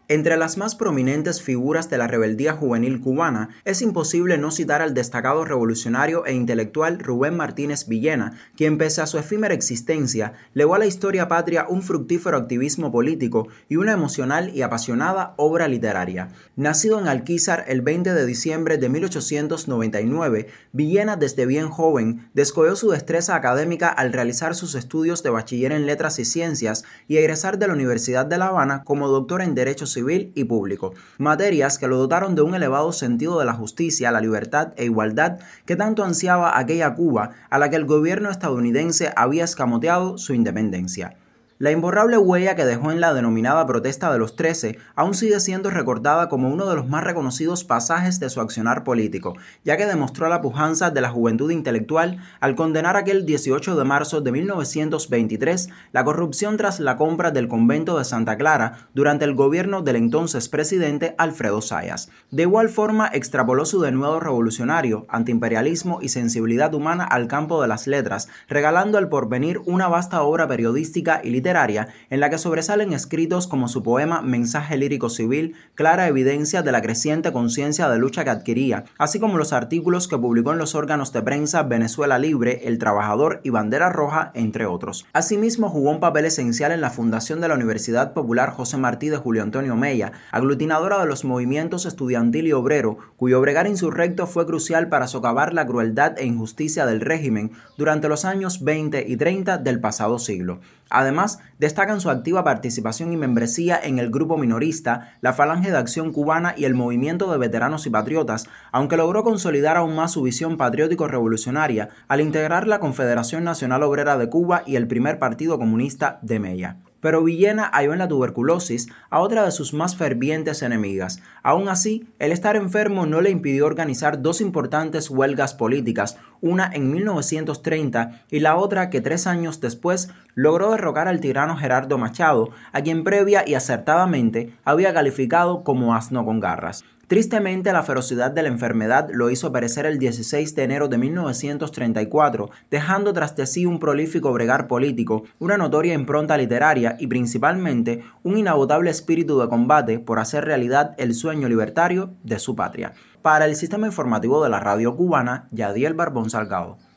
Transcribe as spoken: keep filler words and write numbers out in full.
Entre las más prominentes figuras de la rebeldía juvenil cubana, es imposible no citar al destacado revolucionario e intelectual Rubén Martínez Villena, quien pese a su efímera existencia, legó a la historia patria un fructífero activismo político y una emocional y apasionada obra literaria. Nacido en Alquizar el veinte de diciembre de mil ochocientos noventa y nueve, Villena desde bien joven descolló su destreza académica al realizar sus estudios de bachiller en Letras y Ciencias y egresar de la Universidad de La Habana como doctor en Derecho Civil y Público, materias que lo dotaron de un elevado sentido de la justicia, la libertad e igualdad que tanto ansiaba aquella Cuba a la que el gobierno estadounidense había escamoteado su independencia. La imborrable huella que dejó en la denominada Protesta de los Trece aún sigue siendo recordada como uno de los más reconocidos pasajes de su accionar político, ya que demostró la pujanza de la juventud intelectual al condenar aquel dieciocho de marzo de mil novecientos veintitrés la corrupción tras la compra del convento de Santa Clara durante el gobierno del entonces presidente Alfredo Zayas. De igual forma, extrapoló su denuedo revolucionario, antiimperialismo y sensibilidad humana al campo de las letras, regalando al porvenir una vasta obra periodística y literaria literaria en la que sobresalen escritos como su poema Mensaje lírico civil, clara evidencia de la creciente conciencia de lucha que adquiría, así como los artículos que publicó en los órganos de prensa Venezuela Libre, El Trabajador y Bandera Roja, entre otros. Asimismo, jugó un papel esencial en la fundación de la Universidad Popular José Martí de Julio Antonio Mella, aglutinadora de los movimientos estudiantil y obrero, cuyo bregar insurrecto fue crucial para socavar la crueldad e injusticia del régimen durante los años veinte y treinta del pasado siglo. Además, destacan su activa participación y membresía en el grupo minorista, la Falange de Acción Cubana y el Movimiento de Veteranos y Patriotas, aunque logró consolidar aún más su visión patriótico-revolucionaria al integrar la Confederación Nacional Obrera de Cuba y el primer Partido Comunista de Mella. Pero Villena halló en la tuberculosis a otra de sus más fervientes enemigas. Aún así, el estar enfermo no le impidió organizar dos importantes huelgas políticas, una en mil novecientos treinta y la otra que tres años después logró derrocar al tirano Gerardo Machado, a quien previa y acertadamente había calificado como asno con garras. Tristemente, la ferocidad de la enfermedad lo hizo perecer el dieciséis de enero de mil novecientos treinta y cuatro, dejando tras de sí un prolífico bregar político, una notoria impronta literaria y principalmente un inagotable espíritu de combate por hacer realidad el sueño libertario de su patria. Para el Sistema Informativo de la Radio Cubana, Yadiel Barbón Salgado.